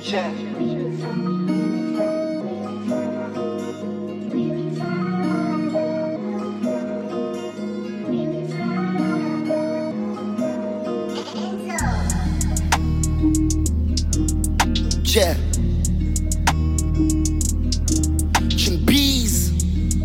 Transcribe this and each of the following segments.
Yeah. Chimpees.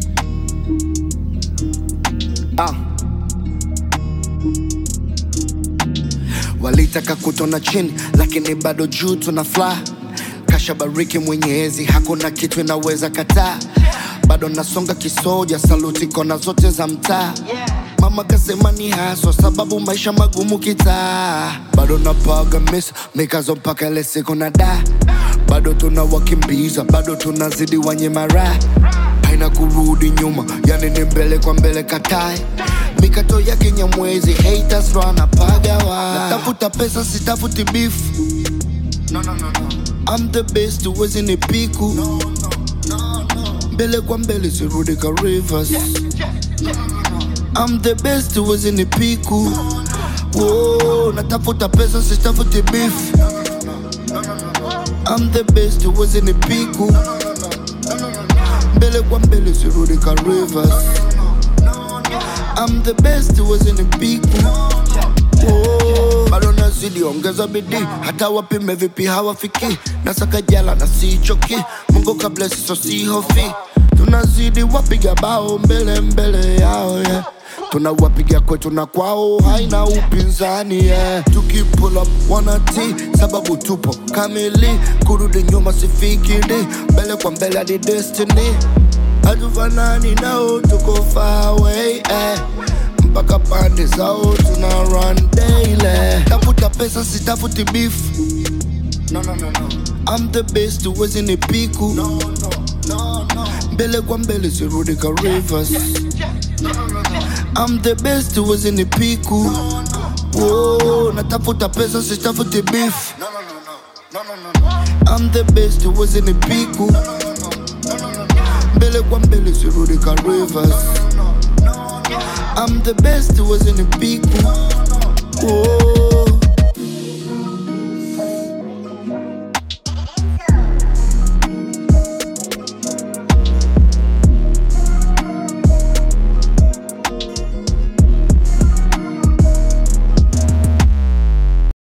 Walitaka kutona chini lakini bado juu tuna fly. Kasha bariki Mwenyezi, hakuna kitu inaweza kataa. Bado nasonga kisoja, saluti kona zote za mtaa. Mama kasema ni haswa sababu maisha magumu kitaa. Bado napaga misa mikazo mpaka ile siku na da. Bado tunawakimbiza, bado tunazidi wanyemara. Haina kurudi nyuma, yani ni mbele kwa mbele katai. Mikato ya Kinyamwezi, haters run apagawa. Natafuta pesa sitafuti beef. No. I'm the best, uwezi ni piku. Mbele kwa mbele sirudi ka rivers. I'm the best, uwezi ni piku. Whoa, natafuta pesa sitafuti beef. I'm the best, uwezi ni piku. Mbele kwa mbele sirudi ka rivers. I'm the best, uwezi ni piku. Bado nazidi ongeza bidii, hata wapime vipi hawafiki. Nasaka jala na sichoki, Mungu kablesi so si hofi. Tunazidi wapiga bao mbele mbele yao, yeah. Tunawapiga kwetu na kwao, haina upinzani, yeah. Tuki pull up wanati, sababu tupo kamili. Kurudi nyuma sifikiri, mbele kwa mbele hadi destiny. Hatufanani nao, tuko far away, eh. Mpaka pande zao tuna run daily. Tafuta pesa sitafuti beef. No. I'm the best, uwezi ni piku. Mbele kwa mbele sirudi ka rivers. I'm the best, uwezi ni piku. Whoa, natafuta pesa sitafuti beef. I'm the best, uwezi ni piku. Mbele kwa mbele sirudi ka rivers. I'm the best, uwezi ni piku. Whoa.